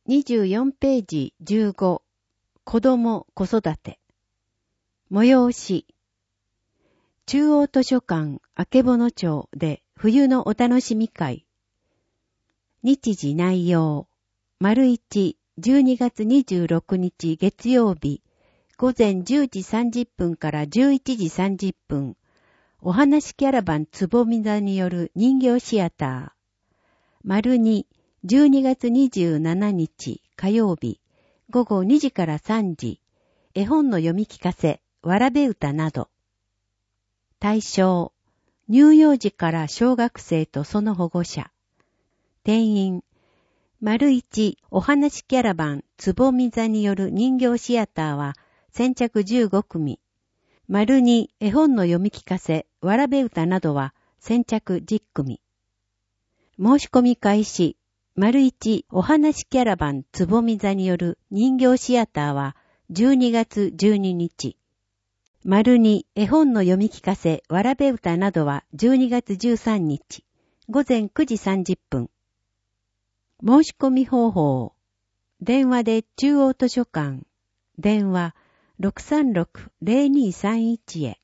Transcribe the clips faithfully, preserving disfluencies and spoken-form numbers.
にじゅうよんページじゅうご、子供子育て。催し。中央図書館あけぼの町で冬のお楽しみ会。日時内容。丸一、じゅうにがつにじゅうろくにち月曜日、午前じゅうじさんじゅっぷんからじゅういちじさんじゅっぷん。お話キャラバンつぼみ座による人形シアター。丸二、じゅうにがつにじゅうしちにち火曜日、午後にじからさんじ、絵本の読み聞かせ、わらべ歌など。対象、乳幼児から小学生とその保護者。定員、丸一、お話キャラバンつぼみ座による人形シアターは先着じゅうごくみ。丸二、絵本の読み聞かせ、わらべ歌などは先着じゅっくみ。申し込み開始。丸一、お話キャラバンつぼみ座による人形シアターはじゅうにがつじゅうににち。丸二、絵本の読み聞かせ、わらべ歌などはじゅうにがつじゅうさんにち。午前くじさんじゅっぷん。申し込み方法。電話で中央図書館。電話 ろくさんろく ぜろにさんいち へ。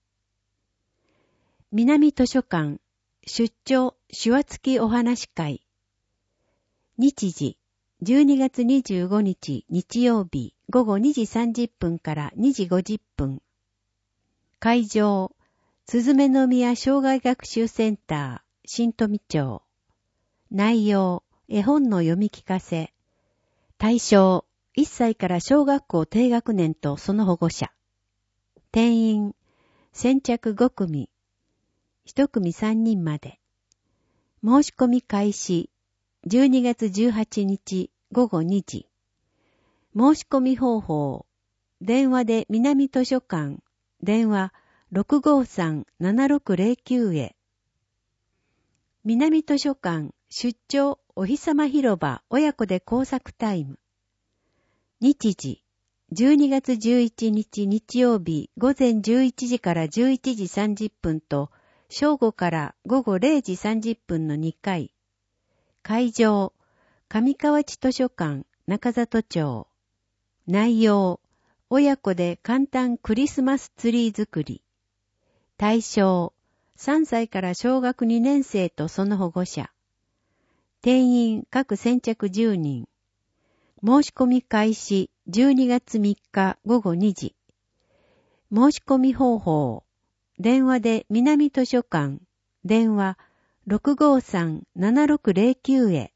南図書館。出張手話付きお話会。日時、じゅうにがつにじゅうごにち日曜日午後にじさんじゅっぷんからにじごじゅっぷん。会場、すずめの宮障害学習センター、新富町。内容、絵本の読み聞かせ。対象、いっさいから小学校低学年とその保護者。定員、先着ごくみ。いちくみさんにんまで。申し込み開始。じゅうにがつじゅうはちにち午後にじ。申し込み方法。電話で南図書館。電話 ろくごさん ななろくぜろきゅう へ。南図書館出張お日様広場親子で工作タイム。日時。じゅうにがつじゅういちにち日曜日午前じゅういちじからじゅういちじさんじゅっぷんと正午から午後れいじさんじゅっぷんのにかい。会場、上河内図書館、中里町。内容、親子で簡単クリスマスツリー作り。対象、さんさいから小学にねんせいとその保護者。定員各先着じゅうにん。申し込み開始じゅうにがつみっか午後にじ。申し込み方法。電話で南図書館。電話ろくごさん ななろくぜろきゅう へ。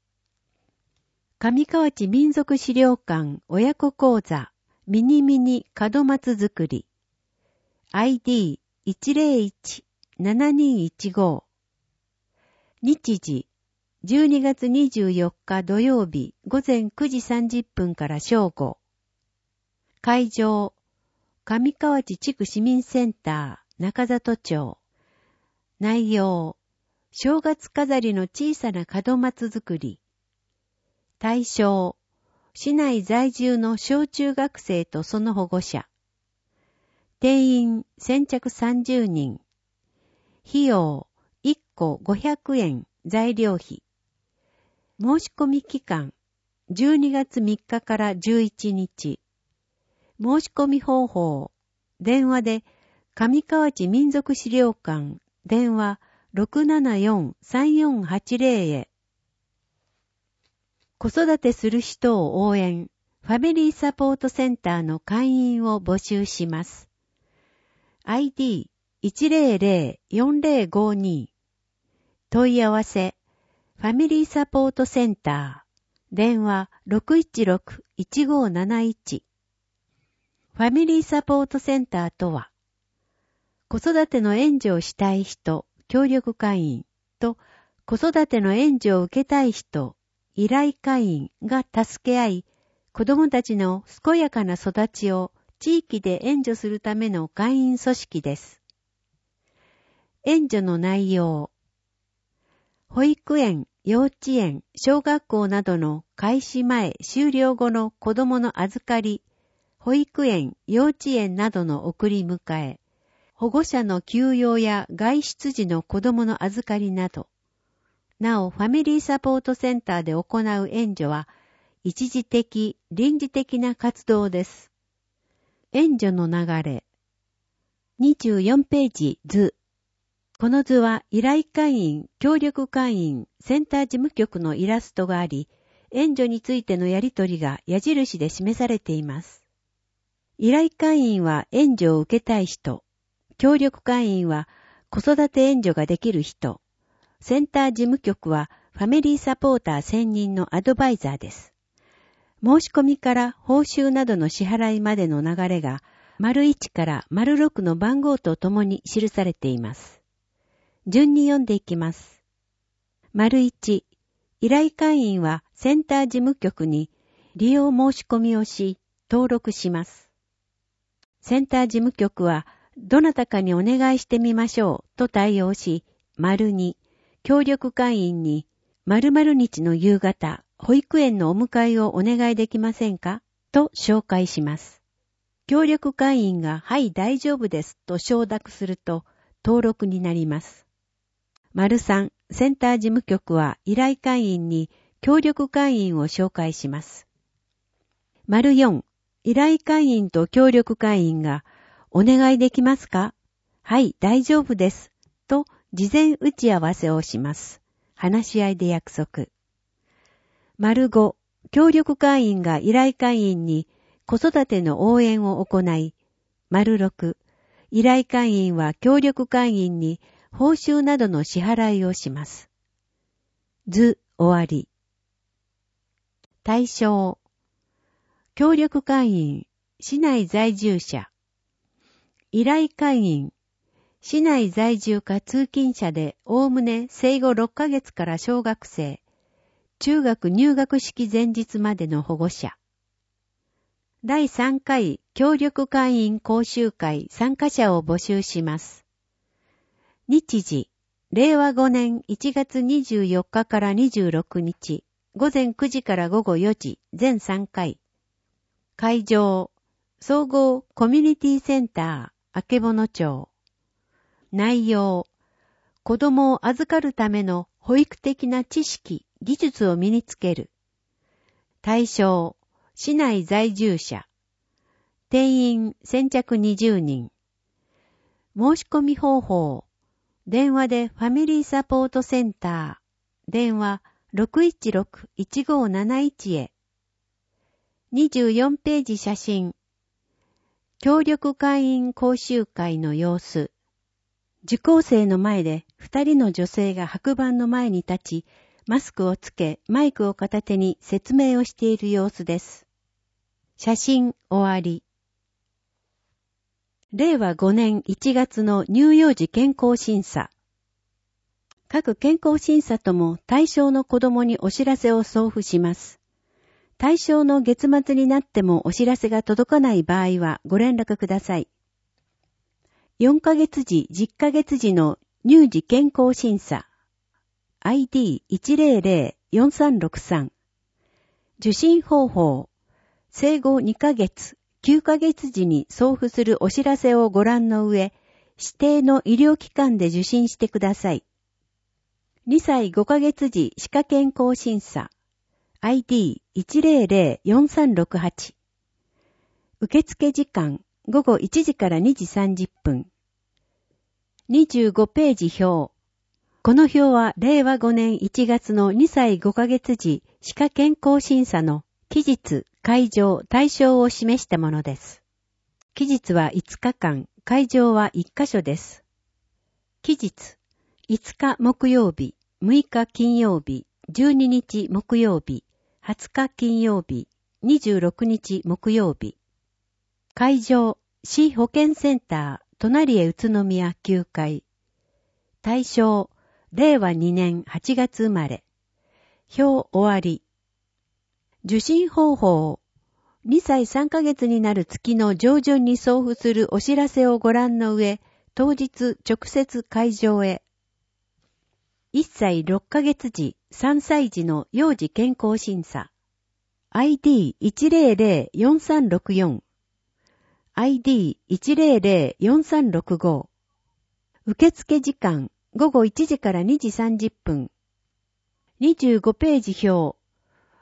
上河内民族資料館親子講座ミニミニ門松作り。アイディーいちぜろいち ななにいちご。日時。じゅうにがつにじゅうよっか土曜日午前くじさんじゅっぷんから正午。会場。上河内地区市民センター中里町。内容。正月飾りの小さな門松作り。対象。市内在住の小中学生とその保護者。定員先着さんじゅうにん。費用いっこごひゃくえん材料費。申し込み期間じゅうにがつみっかからじゅういちにち。申し込み方法。電話で上河内民族資料館電話 ろくななよん さんよんはちぜろ へ。子育てする人を応援ファミリーサポートセンターの会員を募集します。アイディーいちぜろぜろよんぜろごに。問い合わせファミリーサポートセンター電話 ろくいちろく いちごなないち。ファミリーサポートセンターとは、子育ての援助をしたい人、協力会員と子育ての援助を受けたい人、依頼会員が助け合い、子どもたちの健やかな育ちを地域で援助するための会員組織です。援助の内容。保育園、幼稚園、小学校などの開始前、終了後の子どもの預かり、保育園、幼稚園などの送り迎え、保護者の休養や外出時の子どもの預かりなど、なおファミリーサポートセンターで行う援助は、 一時的、臨時的な活動です。援助の流れ。にじゅうよんページ図。この図は依頼会員、協力会員、センター事務局のイラストがあり、援助についてのやりとりが矢印で示されています。依頼会員は援助を受けたい人、協力会員は子育て援助ができる人、センター事務局はファミリーサポーター専任のアドバイザーです。申し込みから報酬などの支払いまでの流れが、丸いちから丸ろくの番号とともに記されています。順に読んでいきます。丸いち、依頼会員はセンター事務局に利用申し込みをし、登録します。センター事務局は、どなたかにお願いしてみましょうと対応し、丸に、協力会員に、〇〇日の夕方、保育園のお迎えをお願いできませんかと紹介します。協力会員が、はい、大丈夫ですと承諾すると、登録になります。丸さん、センター事務局は依頼会員に協力会員を紹介します。丸よん、依頼会員と協力会員が、お願いできますか？はい、大丈夫です。と、事前打ち合わせをします。話し合いで約束。丸ご、協力会員が依頼会員に子育ての応援を行い、丸ろく、依頼会員は協力会員に報酬などの支払いをします。図終わり。対象。協力会員、市内在住者。依頼会員、市内在住か通勤者でおおむね生後ろっかげつから小学生、中学入学式前日までの保護者。だいさんかい協力会員講習会参加者を募集します。日時、れいわごねんいちがつにじゅうよっかからにじゅうろくにち、ごぜんくじからごごよじ、全さんかい。会場、総合コミュニティセンター、あけぼの町。内容、子供を預かるための保育的な知識、技術を身につける。対象、市内在住者。定員先着にじゅうにん。申し込み方法、電話でファミリーサポートセンター、電話 ろくいちろくいちごなないち へ。にじゅうよんページ写真。協力会員講習会の様子。受講生の前で二人の女性が白板の前に立ち、マスクをつけ、マイクを片手に説明をしている様子です。写真終わり。れいわごねんいちがつの乳幼児健康審査。各健康審査とも対象の子供にお知らせを送付します。対象の月末になってもお知らせが届かない場合はご連絡ください。よんかげつじ、じゅっかげつじの乳児健康審査 アイディーいちぜろぜろよんさんろくさん 受診方法生後にかげつ、きゅうかげつじに送付するお知らせをご覧の上、指定の医療機関で受診してください。にさいごかげつじ歯科健康審査アイディーいちぜろぜろよんさんろくはち 受付時間ごごいちじからにじさんじゅっぷん。にじゅうごページ表。この表はれいわごねんいちがつのにさいごかげつじ歯科健康審査の期日、会場、対象を示したものです。期日はいつかかん、会場はいっかしょです。期日、いつか木曜日、むいか金曜日、じゅうににち木曜日、はつか金曜日、にじゅうろくにち木曜日。会場、市保健センター、隣へ宇都宮きゅうかい。対象、れいわにねんはちがつ生まれ。表終わり。受診方法、にさいさんかげつになる月の上旬に送付するお知らせをご覧の上、当日直接会場へ。いっさいろっかげつじ、さんさいじの幼児健康審査。アイディーいちぜろぜろよんさんろくよん。アイディーいちぜろぜろよんさんろくご。受付時間ごごいちじからにじさんじゅっぷん。にじゅうごページ表。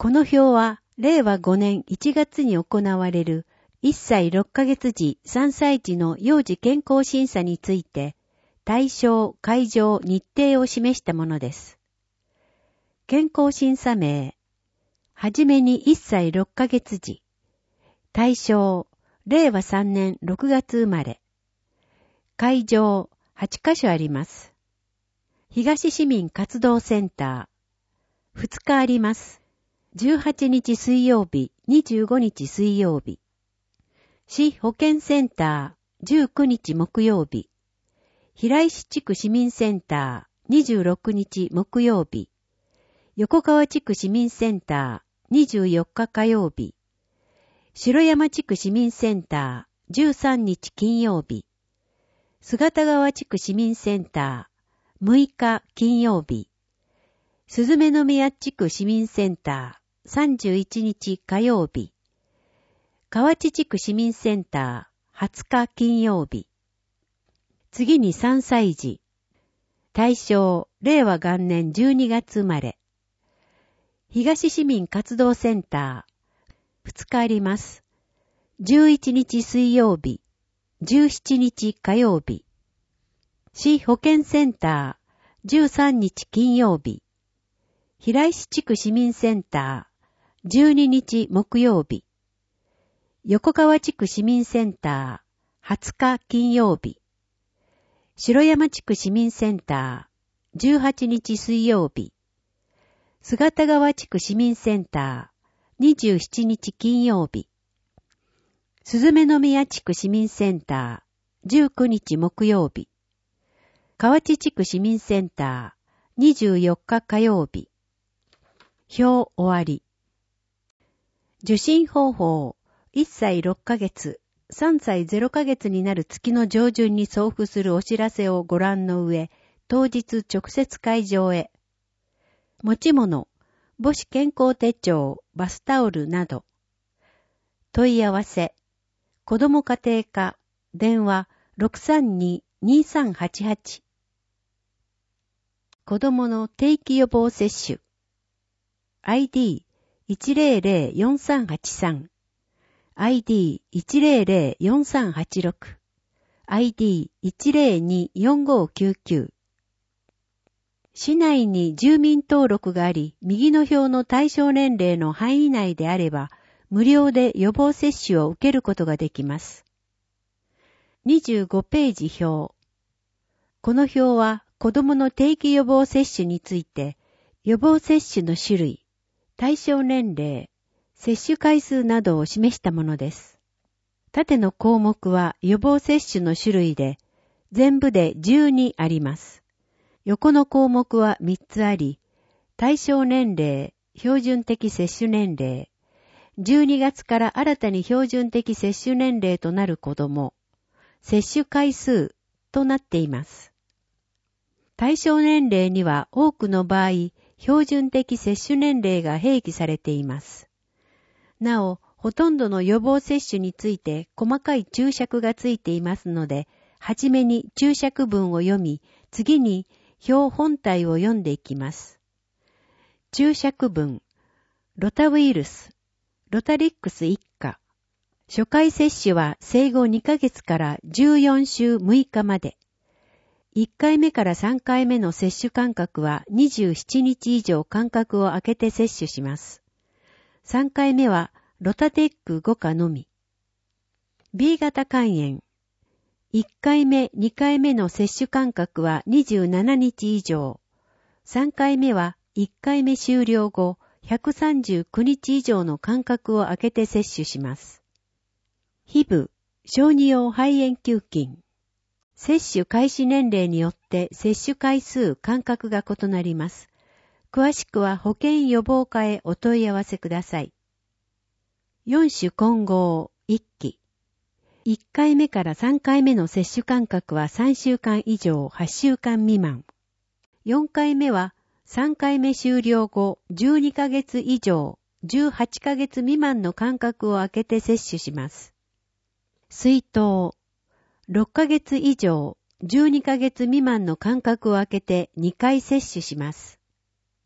この表は、れいわごねんいちがつに行われるいっさいろっかげつじ、さんさい児の幼児健康審査について、対象、会場、日程を示したものです。健康審査名、はじめにいっさいろっかげつ児。対象、れいわさんねんろくがつ生まれ。会場、はちかしょあります。東市民活動センター。ふつかあります。じゅうはちにち水曜日、にじゅうごにち水曜日。市保健センター、じゅうくにち木曜日。平石地区市民センター、にじゅうろくにち木曜日。横川地区市民センター、にじゅうよっか火曜日。城山地区市民センター、じゅうさんにち金曜日。姿川地区市民センター、むいか金曜日。鈴目宮地区市民センター、さんじゅういちにち火曜日。河内地区市民センター、はつか金曜日。次にさんさい児。対象、れいわがんねんじゅうにがつ生まれ。東市民活動センター、ふつかあります。じゅういちにち水曜日、じゅうしちにち火曜日。市保健センター、じゅうさんにち金曜日。平石地区市民センター、じゅうににち木曜日。横川地区市民センター、はつか金曜日。城山地区市民センター、じゅうはちにち水曜日。姿川地区市民センター、にじゅうしちにち金曜日。鈴目宮地区市民センター、じゅうくにち木曜日。河内地区市民センター、にじゅうよっか火曜日。表終わり。受診方法、いっさいろっかげつ、さんさいゼロかげつになる月の上旬に送付するお知らせをご覧の上、当日直接会場へ。持ち物、母子健康手帳、バスタオルなど。問い合わせ、子ども家庭課、電話 ろくさんに にさんはちはち。子どもの定期予防接種。アイディーいちぜろぜろよんさんはちさん、アイディーいちぜろぜろよんさんはちろく、アイディーいちぜろによんごきゅうきゅう。市内に住民登録があり、右の表の対象年齢の範囲内であれば、無料で予防接種を受けることができます。にじゅうごページ表。この表は子どもの定期予防接種について、予防接種の種類、対象年齢、接種回数などを示したものです。縦の項目は予防接種の種類で、全部でじゅうにあります。横の項目はみっつあり、対象年齢、標準的接種年齢、じゅうにがつから新たに標準的接種年齢となる子ども、接種回数となっています。対象年齢には多くの場合、標準的接種年齢が併記されています。なお、ほとんどの予防接種について細かい注釈がついていますので、はじめに注釈文を読み、次に表本体を読んでいきます。注釈文、ロタウイルス、ロタリックス一家。初回接種は生後にかげつからじゅうよんしゅうむいかまで。いっかいめからさんかいめの接種間隔はにじゅうしちにち以上間隔を空けて接種します。さんかいめはロタテックごかのみ。B 型肝炎。いっかいめ、にかいめの接種間隔はにじゅうしちにち以上。さんかいめはいっかいめ終了後ひゃくさんじゅうくにち以上の間隔を空けて接種します。ヒブ、小児用肺炎球菌。接種開始年齢によって接種回数、間隔が異なります。詳しくは保健予防課へお問い合わせください。よん種混合、いっき。いっかいめからさんかいめの接種間隔はさんしゅうかん以上、はっしゅうかん未満。よんかいめはさんかいめ終了後じゅうにかげつ以上、じゅうはちかげつ未満の間隔を空けて接種します。水筒。ろっかげつ以上、じゅうにかげつ未満の間隔を空けてにかい接種します。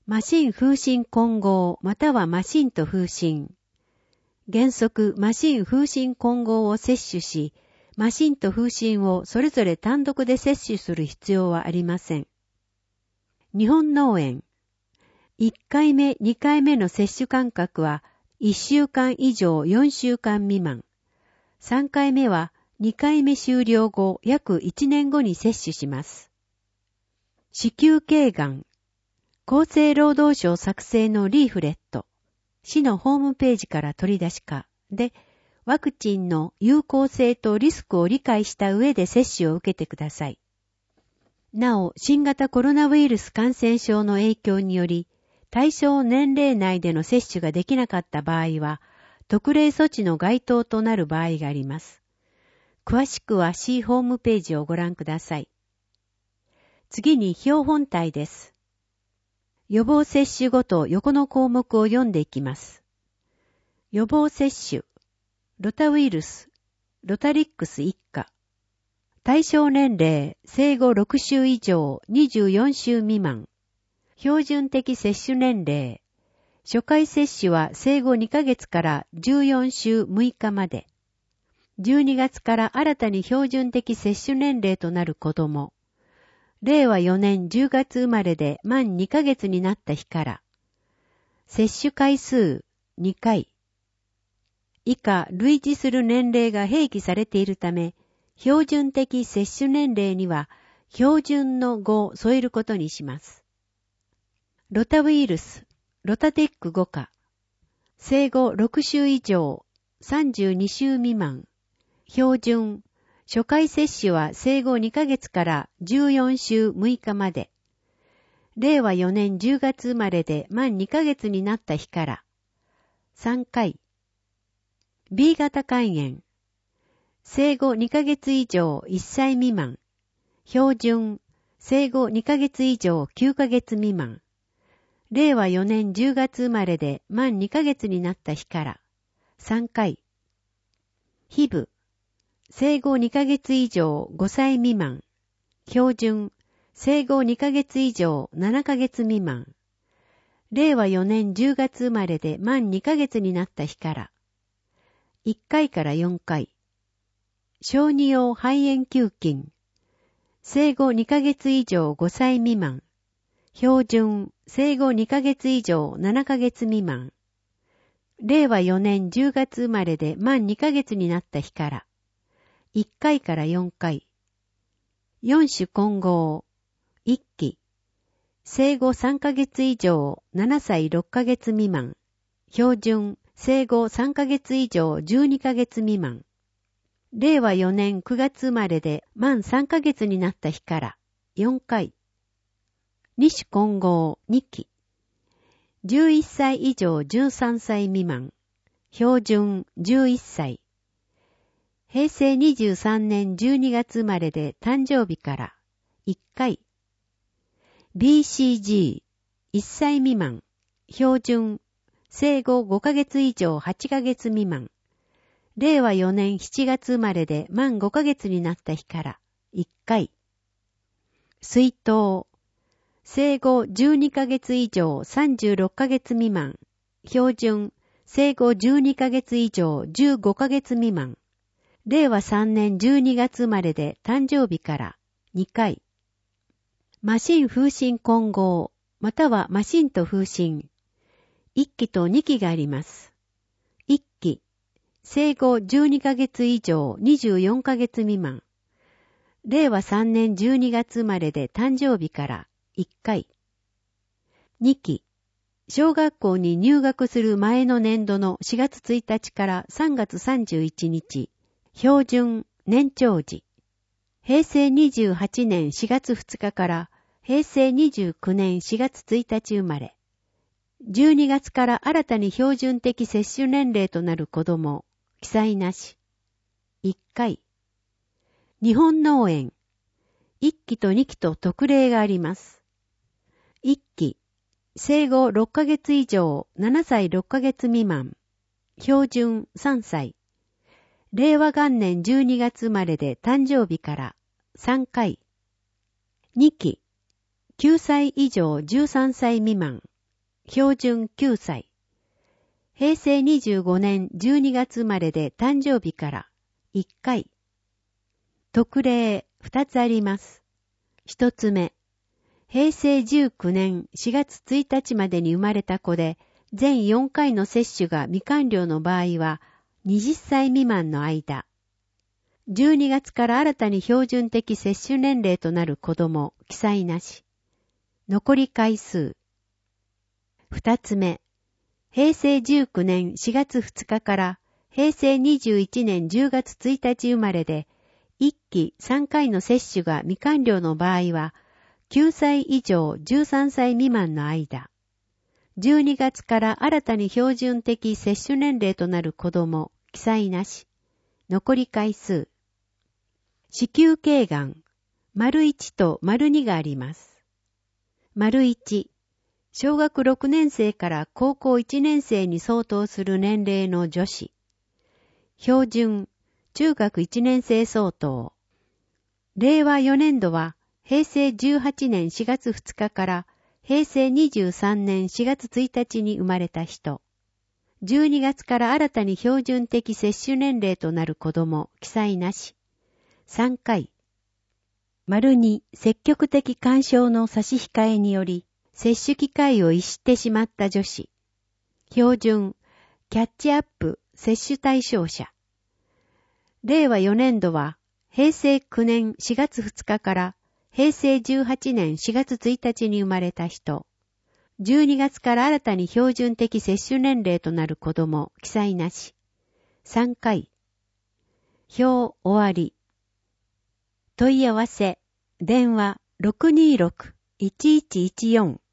マシン風疹混合またはマシンと風疹。原則マシン風疹混合を摂取し、マシンと風疹をそれぞれ単独で摂取する必要はありません。日本脳炎。いっかいめ、にかいめの接種間隔はいっしゅうかん以上よんしゅうかん未満。さんかいめはにかいめ終了後約いちねんごに接種します。子宮頸がん。厚生労働省作成のリーフレット。市のホームページから取り出しかで、ワクチンの有効性とリスクを理解した上で接種を受けてください。なお、新型コロナウイルス感染症の影響により、対象年齢内での接種ができなかった場合は、特例措置の該当となる場合があります。詳しくは市ホームページをご覧ください。次に標本体です。予防接種ごと横の項目を読んでいきます。予防接種、ロタウイルス、ロタリックス一家。対象年齢、生後ろく週以上、にじゅうよん週未満。標準的接種年齢。初回接種は生後にかげつからじゅうよん週むいかまで。じゅうにがつから新たに標準的接種年齢となる子供。れいわよねんじゅうがつ生まれで満にかげつになった日から。接種回数にかい。以下類似する年齢が併記されているため、標準的接種年齢には標準のごを添えることにします。ロタウイルス、ロタテックごか。生後ろく週以上、さんじゅうに週未満。標準。初回接種は生後にかげつからじゅうよん週むいかまで。れいわよねんじゅうがつ生まれで満にかげつになった日から。さんかい。B 型肝炎。生後にかげつ以上いっさい未満。標準。生後にかげつ以上きゅうかげつ未満。れいわよねんじゅうがつ生まれで満にかげつになった日から。さんかい。ヒブ。生後にかげつ以上ごさい未満。標準。生後にかげつ以上ななかげつ未満。れいわよねんじゅうがつ生まれで満にかげつになった日から。いっかいからよんかい。小児用肺炎球菌。生後にかげつ以上ごさい未満。標準。生後にかげつ以上ななかげつ未満。れいわよねんじゅうがつ生まれで満にかげつになった日から。いっかいからよんかい。よん種混合。いっき。生後さんかげつ以上ななさいろっかげつ未満。標準。生後さんかげつ以上じゅうにかげつ未満。れいわよねんくがつ生まれで満さんかげつになった日からよんかい。に種混合にき。じゅういっさい以上じゅうさんさい未満。標準じゅういっさい。へいせいにじゅうさんねんじゅうにがつ生まれで誕生日からいっかい。ビーシージーいっさい未満。標準。生後ごかげつ以上はちかげつ未満。れいわよねんしちがつ生まれで満ごかげつになった日からいっかい。水筒。生後じゅうにかげつ以上さんじゅうろっかげつ未満。標準。生後じゅうにかげつ以上じゅうごかげつ未満。れいわさんねんじゅうにがつ生まれで誕生日からにかい。マシン風疹混合、またはマシンと風疹。いっきとにきがあります。いっき。生後じゅうにかげつ以上にじゅうよんかげつ未満。れいわさんねんじゅうにがつ生まれで誕生日からいっかい。にき。小学校に入学する前の年度のしがつついたちからさんがつさんじゅういちにち。標準年長時。へいせいにじゅうはちねんしがつふつかからへいせいにじゅうきゅうねんしがつついたち生まれ。じゅうにがつから新たに標準的接種年齢となる子供。記載なし。いっかい。日本脳炎。いっきとにきと特例があります。いっき。生後ろっかげつ以上ななさいろっかげつ未満。標準さんさい。れいわ元年じゅうにがつ生まれで誕生日からさんかい。にき。きゅうさい以上じゅうさんさい未満。 標準きゅうさい。平成にじゅうごねんじゅうにがつ生まれで誕生日からいっかい。特例ふたつあります。ひとつめ、平成じゅうきゅうねんしがつついたちまでに生まれた子で、全よんかいの接種が未完了の場合は、はたち未満の間。じゅうにがつから新たに標準的接種年齢となる子供、記載なし。残り回数。二つ目、平成じゅうきゅうねんしがつふつかから平成にじゅういちねんじゅうがつついたち生まれで、いっきさんかいの接種が未完了の場合は、きゅうさい以上じゅうさんさい未満の間。じゅうにがつから新たに標準的接種年齢となる子供、記載なし。残り回数。子宮頸がん、丸いちと丸にがあります。丸いち、小学ろくねん生から高校いちねん生に相当する年齢の女子。標準、中学いちねん生相当。れいわよねんどは平成じゅうはちねんしがつふつかから平成にじゅうさんねんしがつついたちに生まれた人。じゅうにがつから新たに標準的接種年齢となる子供、記載なし。さんかい。丸に積極的干渉の差し控えにより、接種機会を逸してしまった女子。標準、キャッチアップ接種対象者。れいわよねんどは、平成きゅうねんしがつふつかから平成じゅうはちねんしがつついたちに生まれた人。じゅうにがつから新たに標準的接種年齢となる子供、記載なし。さんかい。表終わり。問い合わせ、電話 ろくにーろくいちいちいちよん。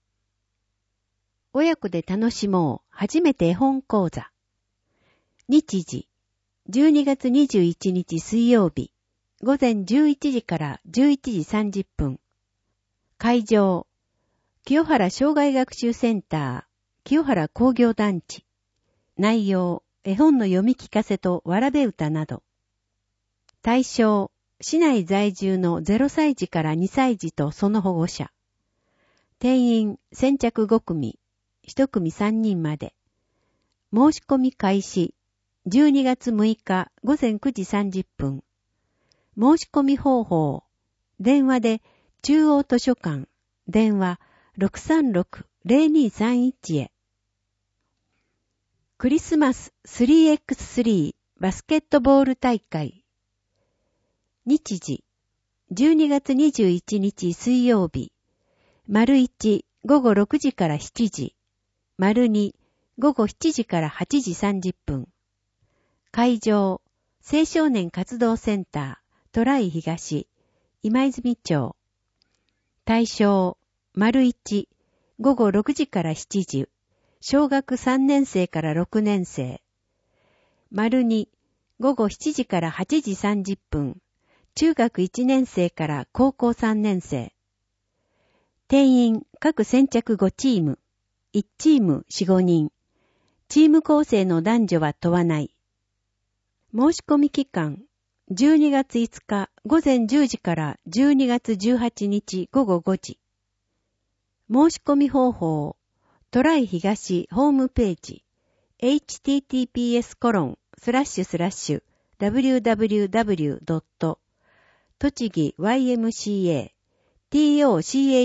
親子で楽しもう、初めて絵本講座。日時、じゅうにがつにじゅういちにち水曜日、午前じゅういちじからじゅういちじさんじゅっぷん。会場、清原障害学習センター、清原工業団地。内容、絵本の読み聞かせとわらべ歌など。対象、市内在住のゼロさいじからにさいじとその保護者。定員、先着ごくみ、いちくみさんにんまで。申し込み開始、じゅうにがつむいか午前くじさんじゅっぷん。申し込み方法、電話で中央図書館、電話 ろくさんろく ぜろにさんいち へ。クリスマス スリーエックススリー バスケットボール大会。日時、じゅうにがつにじゅういちにち水曜日、丸いちごごろくじからしちじ、丸にごごしちじからはちじさんじゅっぷん。会場、青少年活動センター、トライ東、今泉町。対象、丸いち、ごごろくじからしちじ、小学さんねん生からろくねん生。丸に、ごごしちじからはちじさんじゅっぷん、中学いちねん生から高校さんねん生。定員、各先着ごチーム、いちチームよん、ごにん。チーム構成の男女は問わない。申し込み期間、じゅうにがついつか午前じゅうじからじゅうにがつじゅうはちにち午後ごじ。申し込み方法、トライ東ホームページ、エイチティーティーピーエスコロンスラッシュスラッシュダブリューダブリューダブリュードットとちぎワイエムシーエー ト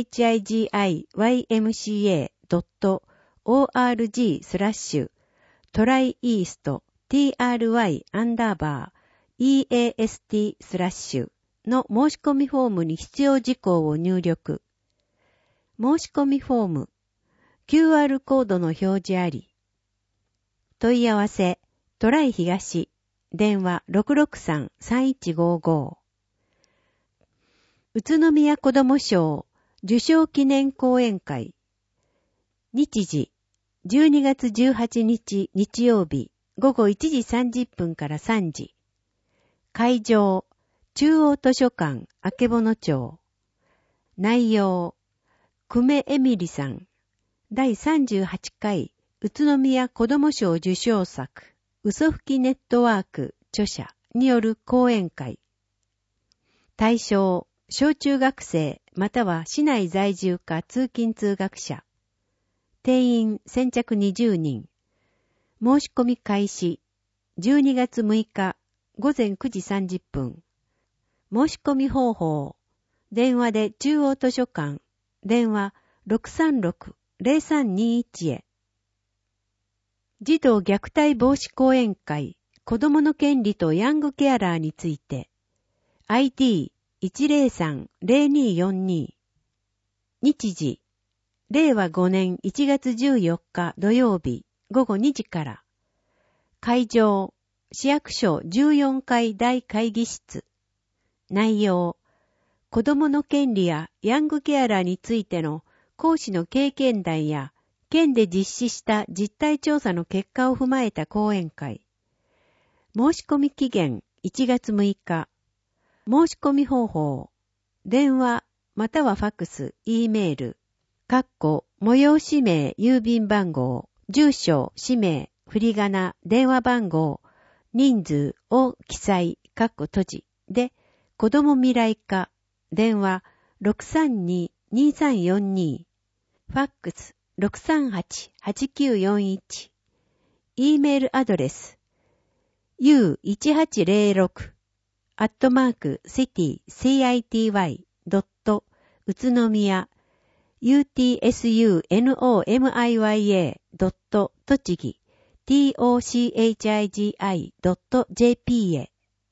チギドットオーアールジー スラッシュトライイースト try アンダーバー east スラッシュの申し込みフォームに必要事項を入力。申し込みフォーム、キューアール コードの表示あり。問い合わせ、トライ東、電話 ろくろくさん さんいちごご。宇都宮子ども賞受賞記念講演会。日時、じゅうにがつじゅうはちにち日曜日、午後いちじさんじゅっぷんからさんじ。会場、中央図書館、あけぼの町。内容、久米エミリさん、だいさんじゅうはちかい宇都宮子ども賞受賞作、嘘吹きネットワーク著者による講演会。対象、小中学生または市内在住か通勤通学者。 定員先着にじゅうにん。申し込み開始。じゅうにがつむいかごぜんくじさんじゅっぷん。申し込み方法。電話で中央図書館。電話 ろくさんろく ぜろさんにいち へ。児童虐待防止講演会。子供の権利とヤングケアラーについて。アイディーいちぜろさん ぜろによんに。日時。れいわごねんいちがつじゅうよっか土曜日ごごにじから。会場。市役所じゅうよんかい大会議室。内容。子供の権利やヤングケアラーについての講師の経験談や県で実施した実態調査の結果を踏まえた講演会。申し込み期限いちがつむいか。申し込み方法。電話またはファックス、E メール。かっこ催し名、郵便番号、住所、氏名、振り仮名、電話番号、人数を記載、かっこ閉じで、子ども未来課、電話 ろくさんに にさんよんに、ファックス ろくさんはち はちきゅうよんいち、E メールアドレス ユーいちはちぜろろく アットマーク シティ シーアイティーワイ ドット 宇都宮 ユーティーエスユーエヌオーエムアイワイエー ドット 栃木 トチギ ドット ジェーピー へ。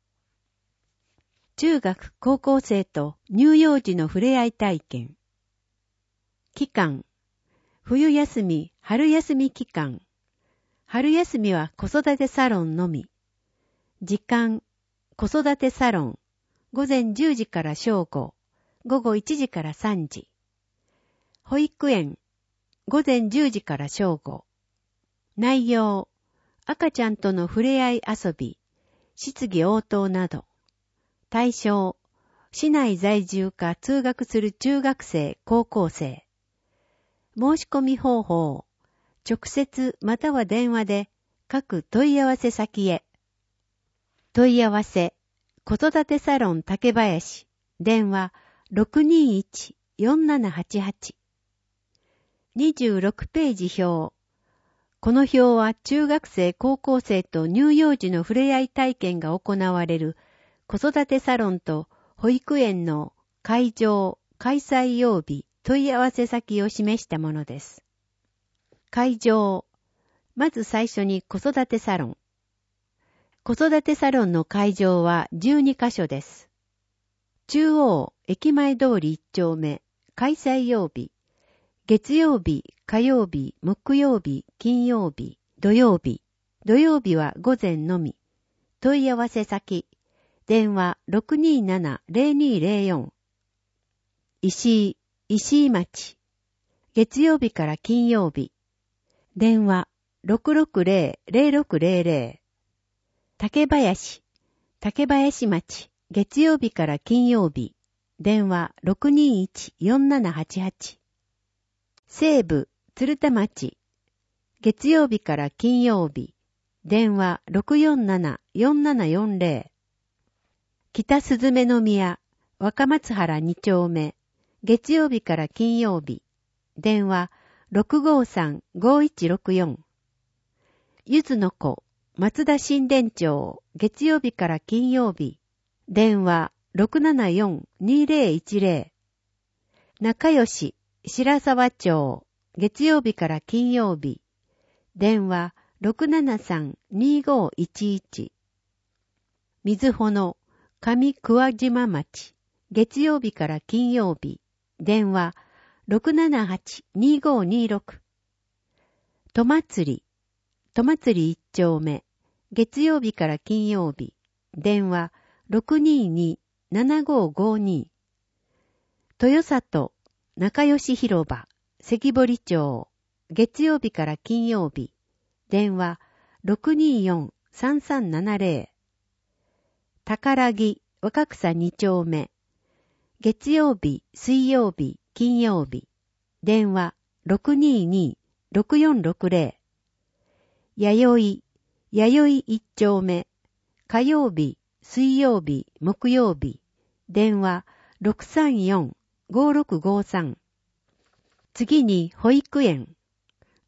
中学高校生と乳幼児の触れ合い体験。期間。冬休み、春休み期間。春休みは子育てサロンのみ。時間。子育てサロン。午前じゅうじから正午。午後いちじからさんじ。保育園。午前じゅうじから正午。内容。赤ちゃんとの触れ合い遊び。質疑応答など。対象。市内在住か通学する中学生、高校生。申し込み方法。直接または電話で各問い合わせ先へ。問い合わせ。子育てサロン竹林。電話 ろくにいち よんななはちはち。にじゅうろくページ表。この表は中学生、高校生と乳幼児の触れ合い体験が行われる子育てサロンと保育園の会場、開催曜日、問い合わせ先を示したものです。会場。まず最初に子育てサロン。子育てサロンの会場はじゅうにかしょです。中央、駅前通りいっちょうめ、開催曜日。月曜日、火曜日、木曜日、金曜日、土曜日。土曜日は午前のみ。問い合わせ先。電話 ろくにーなな ぜろにーぜろよん。石井、石井町。月曜日から金曜日。電話 ろくろくぜろ ぜろろくぜろぜろ。竹林、竹林町。月曜日から金曜日。電話 ろくにいち よんななはちはち。西部、鶴田町。月曜日から金曜日。電話 ろくよんなな よんななよんぜろ。北すずめの宮、若松原にちょうめ。月曜日から金曜日。電話 ろくごさん ごいちろくよん。ゆずの子、松田新田町。月曜日から金曜日。電話 ろくななよん にぜろいちぜろ。仲良し、白沢町。月曜日から金曜日。電話 ろくななさん にごいちいち。水穂の上桑島町。月曜日から金曜日。電話 ろくななはち にごにろく。とまつり。とまつりいっちょうめ。月曜日から金曜日。電話 ろくにーに ななごごに。豊里仲良し広場。関堀町。月曜日から金曜日。電話 ろくにーよん さんさんななぜろ。宝木若草にちょうめ。月曜日、水曜日、金曜日。電話 ろくにーに ろくよんろくぜろ。弥生、弥生いっちょうめ。火曜日、水曜日、木曜日。電話 ろくさんよん ごろくごさん。次に保育園。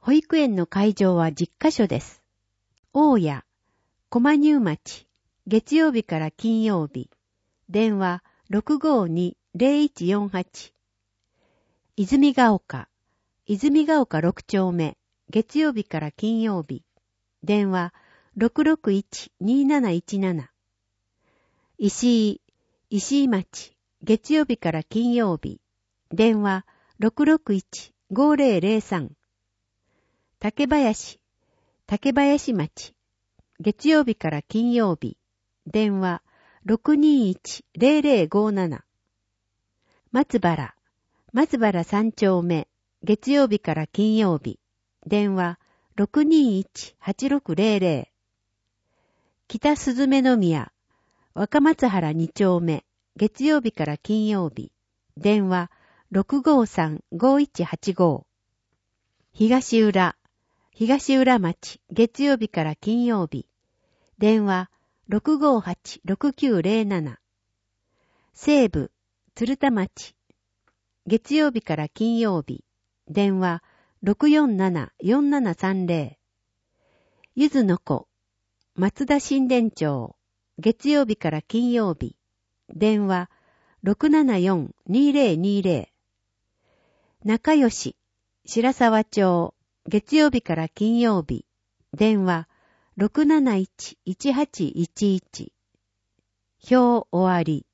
保育園の会場はじゅっかしょです。大谷、駒入町、月曜日から金曜日。電話 ろくごに ゼロいちよんはち。泉ヶ丘、泉ヶ丘ろくちょうめ、月曜日から金曜日。電話 ろくろくいち になないちなな。石井、石井町、月曜日から金曜日。電話 ろくろくいち ごぜろぜろさん。竹林、竹林町、月曜日から金曜日。電話 ろくにいち ぜろぜろごなな。松原、松原三丁目、月曜日から金曜日。電話 ろくにいち はちろくぜろぜろ。北すずめの宮、若松原二丁目、月曜日から金曜日。電話 ろくごさん ごいちはちご。東浦、東浦町、月曜日から金曜日。電話 ろくごはち ろくきゅうぜろなな。西部、鶴田町、月曜日から金曜日。電話 ろくよんなな よんななさんぜろ。ゆずの子、松田新田町、月曜日から金曜日。電話 ろくななよん にぜろにぜろ。仲良し、白沢町、月曜日から金曜日。電話 ろくなないち いちはちいちいち。表終わり。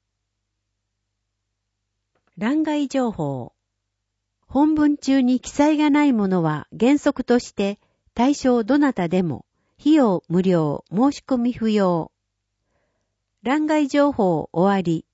欄外情報。本文中に記載がないものは原則として対象どなたでも費用無料、申し込み不要。欄外情報終わり。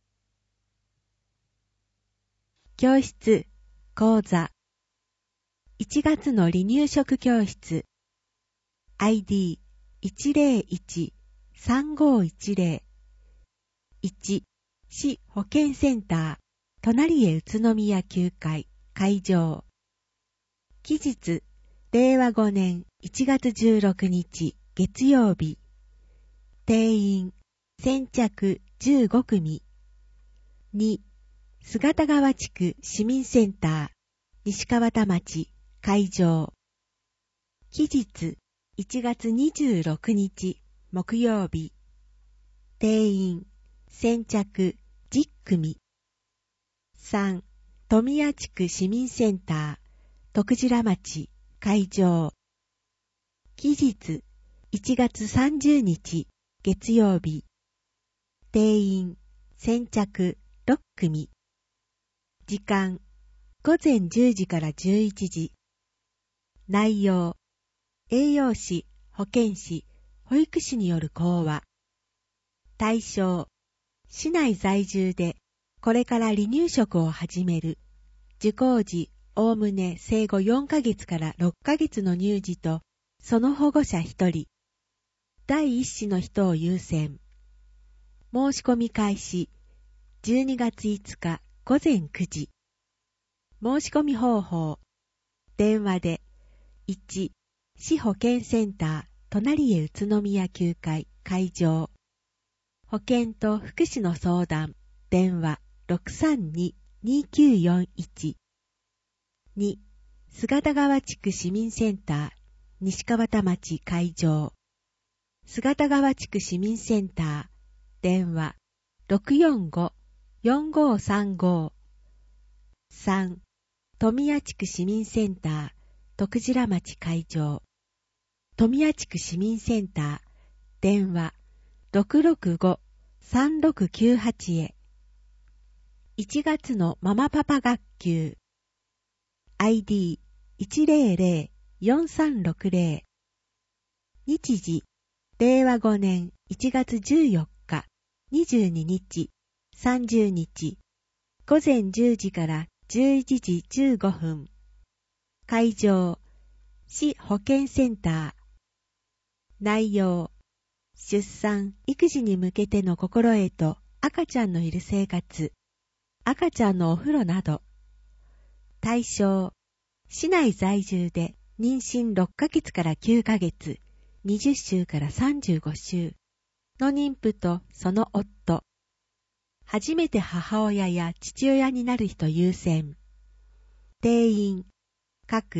教室、講座。いちがつの離乳食教室。アイディーいちぜろいち さんごいちぜろ。いち、市保健センター、隣へ宇都宮きゅうかい、会場。期日、れいわごねんいちがつじゅうろくにち、月曜日。定員、先着じゅうごくみ。に、姿川地区市民センター、西川田町、会場。期日、いちがつにじゅうろくにち、木曜日。定員、先着じゅっくみ。さん、富谷地区市民センター、徳白町、会場。期日、いちがつさんじゅうにち、月曜日。定員、先着ろっくみ。時間、ごぜんじゅうじからじゅういちじ。内容、栄養士、保健師、保育士による講話。対象、市内在住でこれから離乳食を始める、受講時おおむね生後よんかげつからろっかげつの乳児とその保護者ひとり、第一子の人を優先。申し込み開始じゅうにがついつかごぜんくじ。申し込み方法、電話でいち、市保健センター隣へ宇都宮きゅうかい、会場。保健と福祉の相談、電話 ろくさんに にきゅうよんいち。に、姿川地区市民センター、西川田町、会場。姿川地区市民センター、電話 ろくよんご よんごさんご。さん、富谷地区市民センター、徳白町、会場。富谷地区市民センター、電話 ろくろくご さんろくきゅうはち へ。いちがつのママパパ学級。アイディーいちぜろぜろ よんさんろくぜろ。日時、れいわごねんいちがつじゅうよっか、にじゅうににち、さんじゅうにち、ごぜんじゅうじからじゅういちじじゅうごふん。会場、市保健センター。内容、出産・育児に向けての心得と赤ちゃんのいる生活、赤ちゃんのお風呂など。対象、市内在住で妊娠ろっかげつからきゅうかげつ、にじゅっしゅうからさんじゅうごしゅうの妊婦とその夫。初めて母親や父親になる人優先。定員、各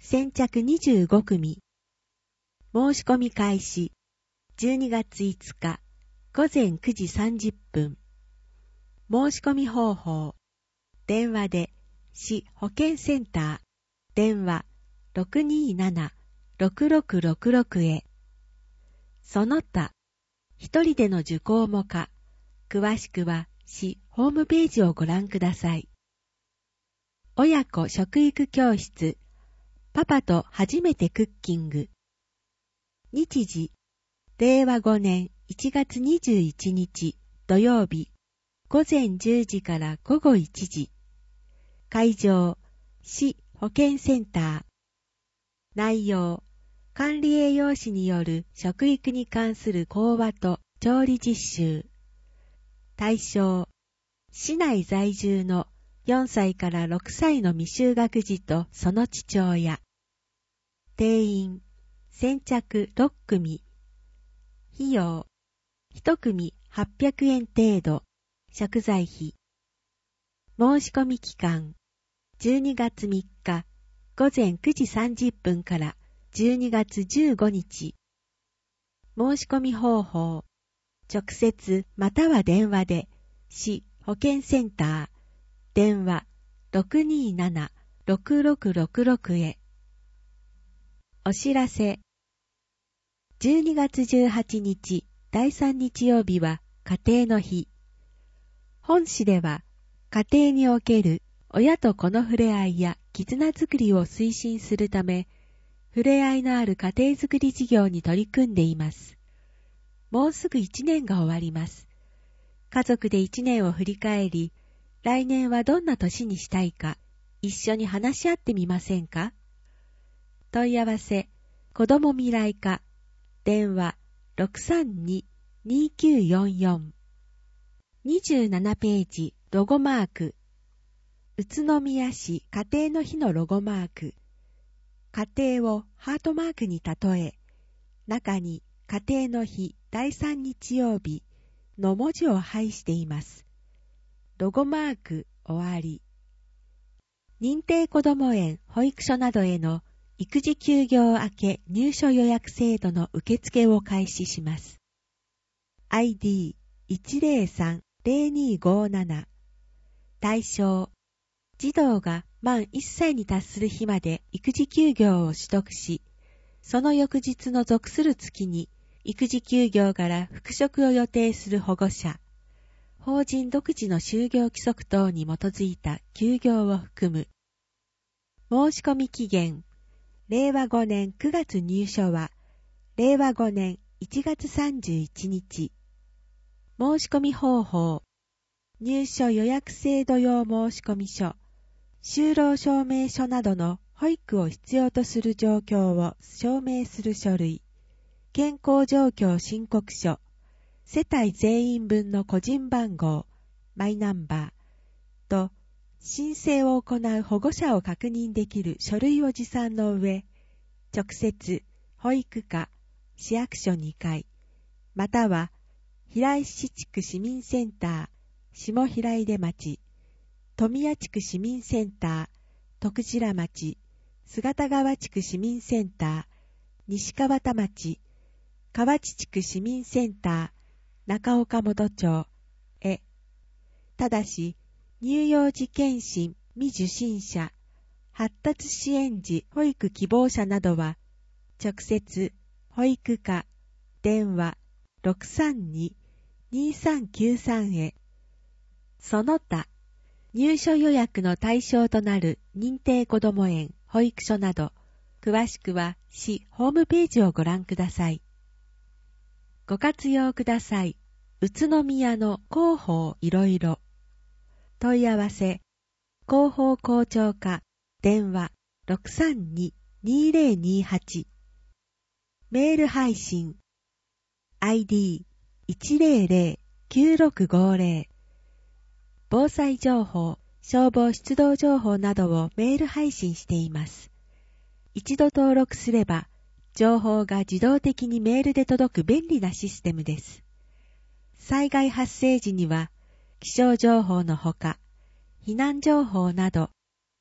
先着にじゅうごくみ。申し込み開始じゅうにがついつかごぜんくじさんじゅっぷん。申し込み方法。電話で市保健センター電話 ろくにーなな ろくろくろくろく へ。その他、一人での受講も可。詳しくは市ホームページをご覧ください。親子食育教室パパと初めてクッキング。日時、れいわごねんいちがつにじゅういちにち土曜日、ごぜんじゅうじからごごいちじ。会場、市保健センター。内容、管理栄養士による食育に関する講話と調理実習。対象、市内在住のよんさいからろくさいの未就学児とその父親。定員、先着ろっくみ。費用、いちくみはっぴゃくえん程度、食材費。申し込み期間、じゅうにがつみっかごぜんくじさんじゅっぷんからじゅうにがつじゅうごにち。申し込み方法、直接または電話で、市保健センター、電話 ろくにーなな ろくろくろくろく へ。お知らせ。じゅうにがつじゅうはちにち、だいさん日曜日は家庭の日。本市では、家庭における親と子の触れ合いや絆づくりを推進するため、触れ合いのある家庭づくり事業に取り組んでいます。もうすぐいちねんが終わります。家族でいちねんを振り返り、来年はどんな年にしたいか、一緒に話し合ってみませんか？問い合わせ、子ども未来課、電話 ろくさんに にきゅうよんよん。にじゅうななページ、ロゴマーク。宇都宮市家庭の日のロゴマーク。家庭をハートマークに例え、中に家庭の日だいさん日曜日の文字を配しています。ロゴマーク終わり。認定こども園、保育所などへの育児休業明け入所予約制度の受付を開始します。アイディーいちぜろさん ぜろにごなな。対象、児童が満いっさいに達する日まで育児休業を取得し、その翌日の属する月に育児休業から復職を予定する保護者、法人独自の就業規則等に基づいた休業を含む。申し込み期限、れいわごねんくがつ入所は、れいわごねんいちがつさんじゅういちにち。申し込み方法、入所予約制度用申込書、就労証明書などの保育を必要とする状況を証明する書類、健康状況申告書、世帯全員分の個人番号、マイナンバーと、申請を行う保護者を確認できる書類を持参の上、直接、保育課、市役所にかい、または、平石地区市民センター、下平出町、富谷地区市民センター、徳白町、姿川地区市民センター、西川田町、河内地区市民センター、中岡本町へ。ただし、乳幼児健診未受診者、発達支援児保育希望者などは、直接、保育課、電話 ろくさんに にさんきゅうさん へ。その他、入所予約の対象となる認定こども園、保育所など、詳しくは市ホームページをご覧ください。ご活用ください。宇都宮の広報いろいろ。問い合わせ、広報校長課、電話 ろくさんに にぜろにはち。メール配信、アイディーいちぜろぜろ きゅうろくごぜろ。防災情報、消防出動情報などをメール配信しています。一度登録すれば、情報が自動的にメールで届く便利なシステムです。災害発生時には、気象情報のほか、避難情報など、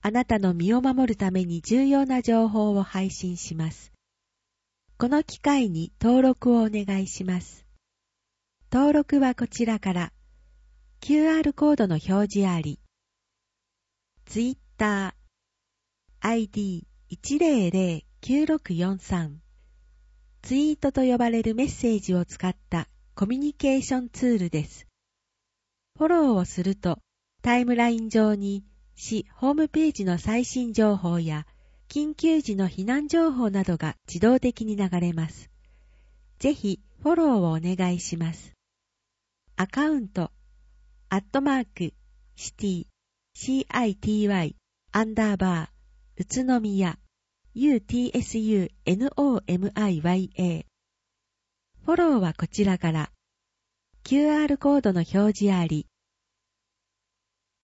あなたの身を守るために重要な情報を配信します。この機会に登録をお願いします。登録はこちらから。キューアール コードの表示あり。Twitter、アイディーいちまるまるきゅうろくよんさん。ツイートと呼ばれるメッセージを使ったコミュニケーションツールです。フォローをすると、タイムライン上に市ホームページの最新情報や緊急時の避難情報などが自動的に流れます。ぜひフォローをお願いします。アカウント、アットマーク、シティ、シーアイティーワイ、アンダーバー、宇都宮、ユーティーエスユーエヌオーエムアイワイエー。フォローはこちらから。キューアール コードの表示あり。